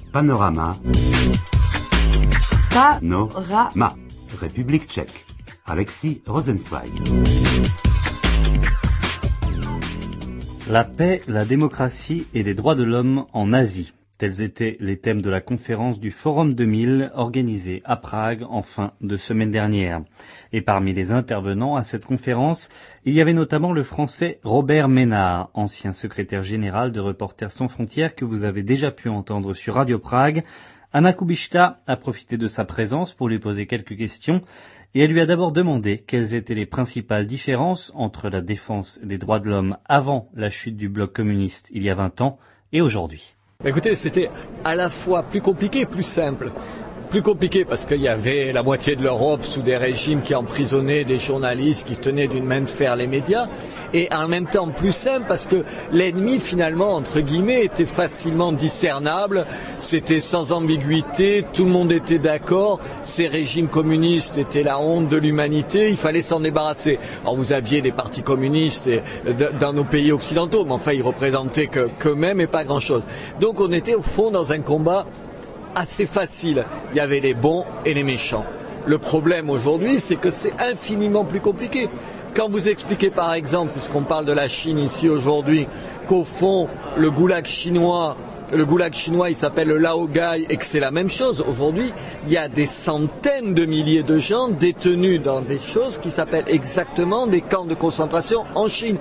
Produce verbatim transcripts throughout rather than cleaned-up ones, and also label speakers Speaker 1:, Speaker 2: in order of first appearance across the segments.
Speaker 1: Panorama.
Speaker 2: Panorama.
Speaker 1: République tchèque. Alexis Rosenzweig.
Speaker 3: La paix, la démocratie et les droits de l'homme en Asie. Tels étaient les thèmes de la conférence du Forum deux mille organisée à Prague en fin de semaine dernière. Et parmi les intervenants à cette conférence, il y avait notamment le Français Robert Ménard, ancien secrétaire général de Reporters sans frontières que vous avez déjà pu entendre sur Radio Prague. Anna Kubishta a profité de sa présence pour lui poser quelques questions et elle lui a d'abord demandé quelles étaient les principales différences entre la défense des droits de l'homme avant la chute du bloc communiste il y a vingt ans et aujourd'hui.
Speaker 4: Écoutez, c'était à la fois plus compliqué et plus simple. Plus compliqué parce qu'il y avait la moitié de l'Europe sous des régimes qui emprisonnaient des journalistes, qui tenaient d'une main de fer les médias, et en même temps plus simple parce que l'ennemi finalement, entre guillemets, était facilement discernable, c'était sans ambiguïté, tout le monde était d'accord, ces régimes communistes étaient la honte de l'humanité, il fallait s'en débarrasser. Alors vous aviez des partis communistes et, dans nos pays occidentaux, mais enfin ils représentaient que, qu'eux-mêmes et pas grand-chose. Donc on était au fond dans un combat assez facile. Il y avait les bons et les méchants. Le problème aujourd'hui, c'est que c'est infiniment plus compliqué. Quand vous expliquez par exemple, puisqu'on parle de la Chine ici aujourd'hui, qu'au fond, le goulag chinois, le goulag chinois, il s'appelle le Laogai et que c'est la même chose. Aujourd'hui, il y a des centaines de milliers de gens détenus dans des choses qui s'appellent exactement des camps de concentration en Chine.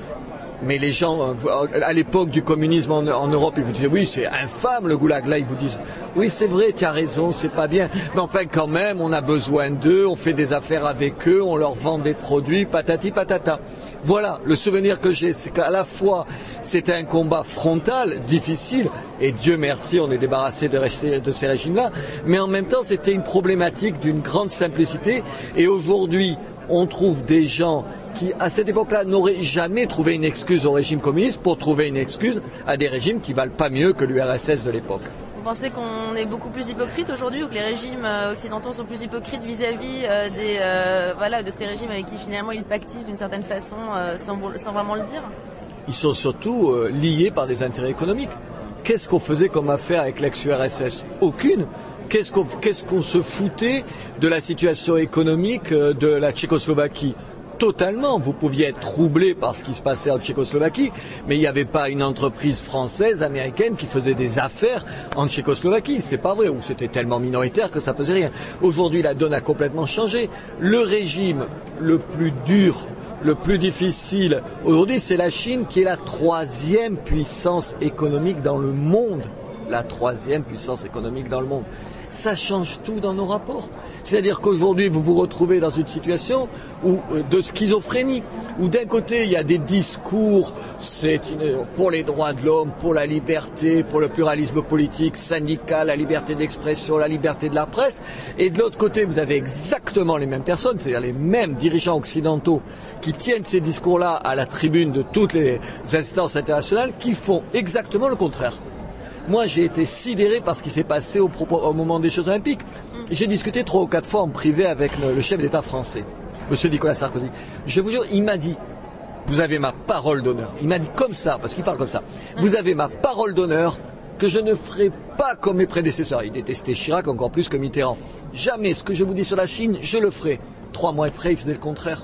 Speaker 4: Mais les gens, à l'époque du communisme en, en Europe, ils vous disaient oui, c'est infâme le goulag. Là, ils vous disent oui, c'est vrai, tu as raison, c'est pas bien. Mais enfin, quand même, on a besoin d'eux, on fait des affaires avec eux, on leur vend des produits, patati patata. Voilà, le souvenir que j'ai, c'est qu'à la fois, c'était un combat frontal, difficile, et Dieu merci, on est débarrassé de, de ces régimes-là, mais en même temps, c'était une problématique d'une grande simplicité, et aujourd'hui, on trouve des gens qui, à cette époque-là, n'auraient jamais trouvé une excuse au régime communiste pour trouver une excuse à des régimes qui valent pas mieux que l'U R S S de l'époque.
Speaker 5: Vous pensez qu'on est beaucoup plus hypocrite aujourd'hui ou que les régimes occidentaux sont plus hypocrites vis-à-vis euh, des, euh, voilà, de ces régimes avec qui finalement ils pactisent d'une certaine façon euh, sans, sans vraiment le dire?
Speaker 4: Ils sont surtout euh, liés par des intérêts économiques. Qu'est-ce qu'on faisait comme affaire avec l'ex-U R S S? Aucune. Qu'est-ce qu'on, qu'est-ce qu'on se foutait de la situation économique de la Tchécoslovaquie? Totalement, vous pouviez être troublé par ce qui se passait en Tchécoslovaquie, mais il n'y avait pas une entreprise française, américaine qui faisait des affaires en Tchécoslovaquie. C'est pas vrai, ou c'était tellement minoritaire que ça pesait rien. Aujourd'hui, la donne a complètement changé. Le régime le plus dur, le plus difficile, aujourd'hui, c'est la Chine qui est la troisième puissance économique dans le monde. La troisième puissance économique dans le monde. Ça change tout dans nos rapports. C'est-à-dire qu'aujourd'hui, vous vous retrouvez dans une situation où, de schizophrénie, où d'un côté, il y a des discours, c'est une, pour les droits de l'homme, pour la liberté, pour le pluralisme politique, syndical, la liberté d'expression, la liberté de la presse, et de l'autre côté, vous avez exactement les mêmes personnes, c'est-à-dire les mêmes dirigeants occidentaux qui tiennent ces discours-là à la tribune de toutes les instances internationales, qui font exactement le contraire. Moi, j'ai été sidéré par ce qui s'est passé au, propos, au moment des Jeux Olympiques. J'ai discuté trois ou quatre fois en privé avec le, le chef d'État français, Monsieur Nicolas Sarkozy. Je vous jure, il m'a dit, vous avez ma parole d'honneur. Il m'a dit comme ça, parce qu'il parle comme ça. Vous avez ma parole d'honneur que je ne ferai pas comme mes prédécesseurs. Il détestait Chirac encore plus que Mitterrand. Jamais ce que je vous dis sur la Chine, je le ferai. Trois mois après, il faisait le contraire.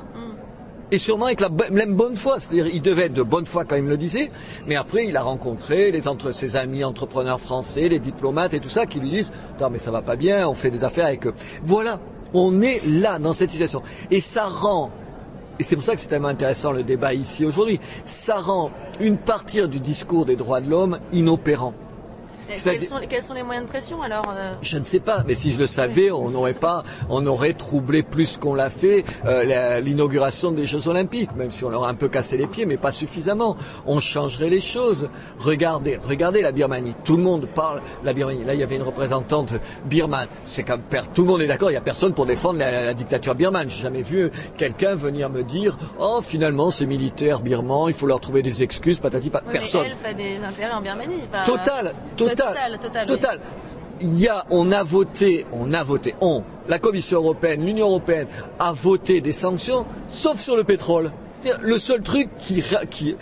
Speaker 4: Et sûrement avec la même bonne foi, c'est-à-dire il devait être de bonne foi quand il me le disait, mais après il a rencontré les entre ses amis entrepreneurs français, les diplomates et tout ça qui lui disent « Non mais ça va pas bien, on fait des affaires avec eux ». Voilà, on est là dans cette situation. Et ça rend, et c'est pour ça que c'est tellement intéressant le débat ici aujourd'hui, ça rend une partie du discours des droits de l'homme inopérant.
Speaker 5: Quels sont, quels sont les moyens de pression alors euh...
Speaker 4: Je ne sais pas, mais si je le savais, on n'aurait pas, on aurait troublé plus qu'on l'a fait euh, la, l'inauguration des Jeux Olympiques, même si on leur a un peu cassé les pieds, mais pas suffisamment. On changerait les choses. Regardez, regardez la Birmanie. Tout le monde parle la Birmanie. Là, il y avait une représentante birmane. C'est comme tout le monde est d'accord. Il y a personne pour défendre la, la, la dictature birmane. J'ai jamais vu quelqu'un venir me dire, oh finalement ces militaires birmans, il faut leur trouver des excuses, patati patata.
Speaker 5: Oui,
Speaker 4: personne.
Speaker 5: Mais elle fait des intérêts en Birmanie. Enfin,
Speaker 4: total, total.
Speaker 5: Total, total.
Speaker 4: total. Oui. Il y a, on a voté, on a voté, on, la Commission européenne, l'Union européenne a voté des sanctions, sauf sur le pétrole. Le seul truc qui, qui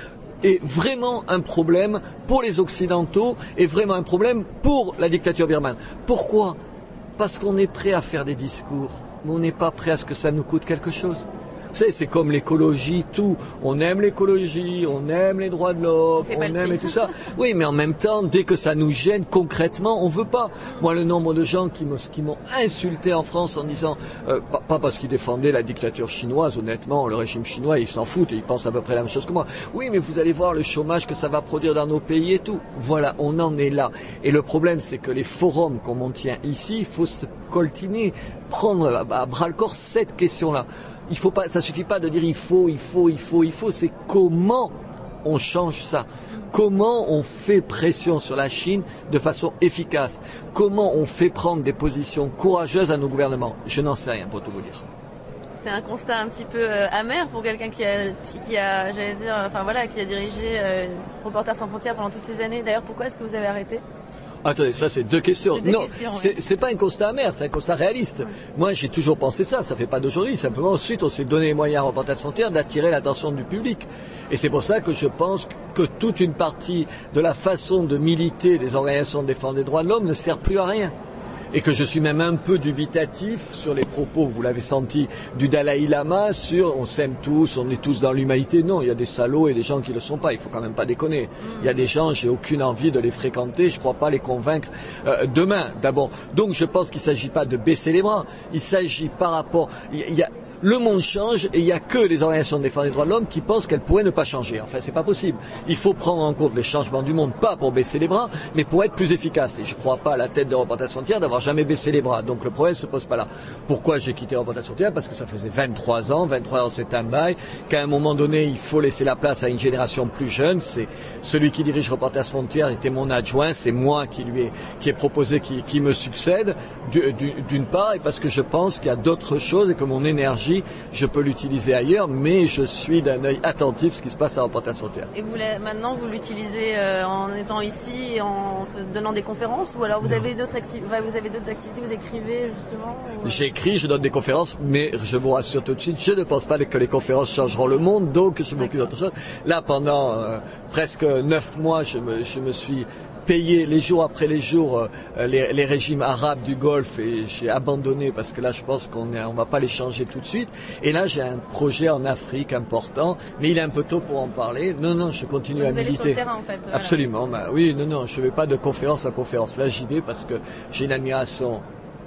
Speaker 4: est vraiment un problème pour les Occidentaux et vraiment un problème pour la dictature birmane. Pourquoi ? Parce qu'on est prêt à faire des discours, mais on n'est pas prêt à ce que ça nous coûte quelque chose. Vous savez, c'est comme l'écologie, tout. On aime l'écologie, on aime les droits de l'homme, on, on aime et tout ça. Oui, mais en même temps, dès que ça nous gêne concrètement, on veut pas. Moi, le nombre de gens qui me, qui m'ont insulté en France en disant, euh, pas, pas parce qu'ils défendaient la dictature chinoise, honnêtement, le régime chinois, ils s'en foutent et ils pensent à peu près la même chose que moi. Oui, mais vous allez voir le chômage que ça va produire dans nos pays et tout. Voilà, on en est là. Et le problème, c'est que les forums comme on tient ici, il faut se coltiner, prendre à, à bras le corps cette question-là. Il faut pas, ça suffit pas de dire il faut, il faut, il faut, il faut. C'est comment on change ça. Comment on fait pression sur la Chine de façon efficace. Comment on fait prendre des positions courageuses à nos gouvernements. Je n'en sais rien pour tout vous dire.
Speaker 5: C'est un constat un petit peu euh, amer pour quelqu'un qui a, qui a, j'allais dire, enfin voilà, qui a dirigé euh, Reporters sans frontières pendant toutes ces années. D'ailleurs, pourquoi est-ce que vous avez arrêté ?
Speaker 4: Attendez, ça c'est deux questions.
Speaker 5: C'est deux
Speaker 4: non,
Speaker 5: questions,
Speaker 4: c'est,
Speaker 5: oui.
Speaker 4: c'est pas un constat amer, c'est un constat réaliste. Oui. Moi, j'ai toujours pensé ça. Ça fait pas d'aujourd'hui. Simplement, ensuite, on s'est donné les moyens à Reporters sans frontières d'attirer l'attention du public. Et c'est pour ça que je pense que toute une partie de la façon de militer des organisations de défense des droits de l'homme ne sert plus à rien. Et que je suis même un peu dubitatif sur les propos, vous l'avez senti, du Dalai Lama sur on s'aime tous, on est tous dans l'humanité. Non, il y a des salauds et des gens qui ne le sont pas, il faut quand même pas déconner. Il y a des gens, j'ai aucune envie de les fréquenter, je ne crois pas les convaincre euh, demain, d'abord. Donc je pense qu'il ne s'agit pas de baisser les bras, il s'agit par rapport... Il y a, le monde change et il n'y a que les organisations de défense des droits de l'homme qui pensent qu'elles pourraient ne pas changer. Enfin, c'est pas possible. Il faut prendre en compte les changements du monde, pas pour baisser les bras, mais pour être plus efficace. Et je ne crois pas à la tête de Reporters sans frontières d'avoir jamais baissé les bras. Donc le problème ne se pose pas là. Pourquoi j'ai quitté Reporters sans frontières ? Parce que ça faisait vingt-trois ans, vingt-trois ans c'est un bail, qu'à un moment donné, il faut laisser la place à une génération plus jeune. C'est celui qui dirige Reporters sans frontières était mon adjoint, c'est moi qui lui ai, qui ai proposé qui, qui me succède, d'une part, et parce que je pense qu'il y a d'autres choses et que mon énergie je peux l'utiliser ailleurs, mais je suis d'un œil attentif ce qui se passe à Reporters sans frontières.
Speaker 5: Et vous, maintenant, vous l'utilisez euh, en étant ici et en donnant des conférences, ou alors vous avez d'autres acti- vous avez d'autres activités, vous écrivez justement ou...
Speaker 4: J'écris, je donne des conférences, mais je vous rassure tout de suite, je ne pense pas que les conférences changeront le monde, donc je m'occupe d'autre chose. Là, pendant euh, presque neuf mois, je me, je me suis payer les jours après les jours euh, les, les régimes arabes du Golfe et j'ai abandonné parce que là je pense qu'on ne on va pas les changer tout de suite. Et là j'ai un projet en Afrique important, mais il est un peu tôt pour en parler. Non, non, je continue
Speaker 5: Donc
Speaker 4: à
Speaker 5: vous
Speaker 4: militer.
Speaker 5: Allez sur le terrain, en fait, voilà.
Speaker 4: Absolument, bah, oui, non, non, je ne vais pas de conférence en conférence. Là j'y vais parce que j'ai une admiration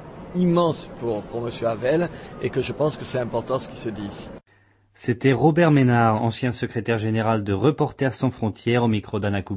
Speaker 4: immense pour, pour M. Havel et que je pense que c'est important ce qui se dit ici.
Speaker 3: C'était Robert Ménard, ancien secrétaire général de Reporters sans frontières, au micro d'Anna Coupe.